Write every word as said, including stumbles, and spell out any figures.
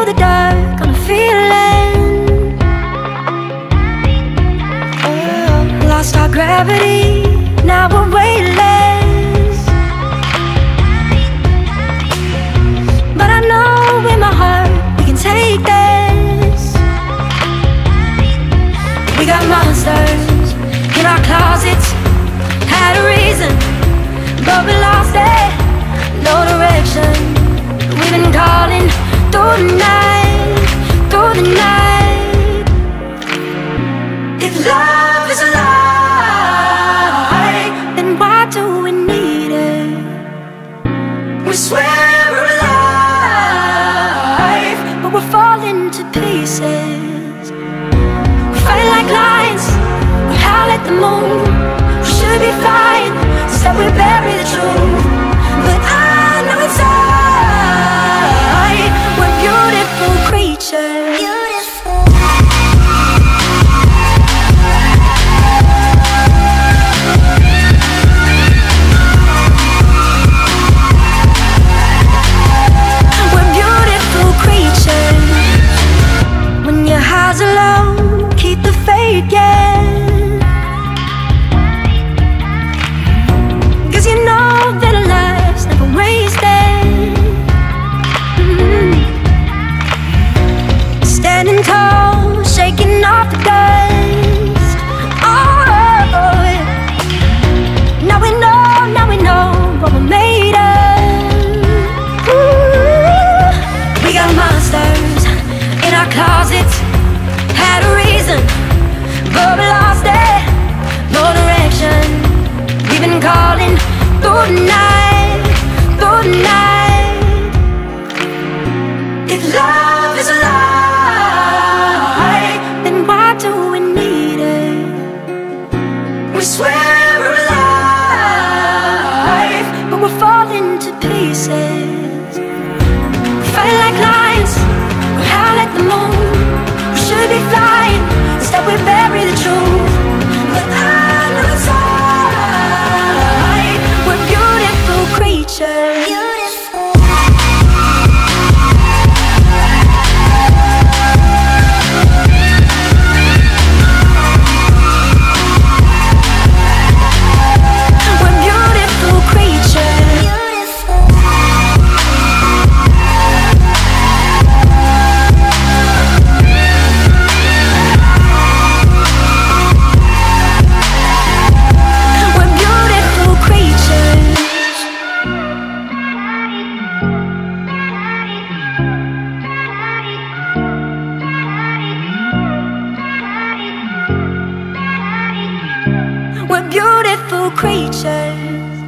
the dark on a feeling. Oh, lost our gravity, now we're weightless. But I know in my heart we can take this. We got monsters in our closets, had a reason, but we lost it. No direction, we've been calling through the night, through the night. If love is a lie, then why do we need it? We swear we're alive, but we're falling to pieces. We fight like lions, we howl at the moon. We should be flying, instead we bury the truth. But I know inside we're beautiful creatures. Beautiful. We're beautiful creatures. When your highs are low, keep the faith, yeah. Cause you know that a life's never wasted. mm-hmm. Standing tall, shaking off the dust. Oh, yeah. Now we know, now we know what we're made of. Ooh. We got monsters in our closets, had a reason, but we lost it. No direction, we've been calling through the night, through the night. If love is a lie, then why do we need it? We swear we're alive, but we're falling to pieces. We fight like lions, we howl at the moon. We should be flying, instead we bury the truth. But I know inside we're beautiful creatures. Beautiful. We're beautiful creatures. Beautiful. We're beautiful creatures. We're beautiful creatures.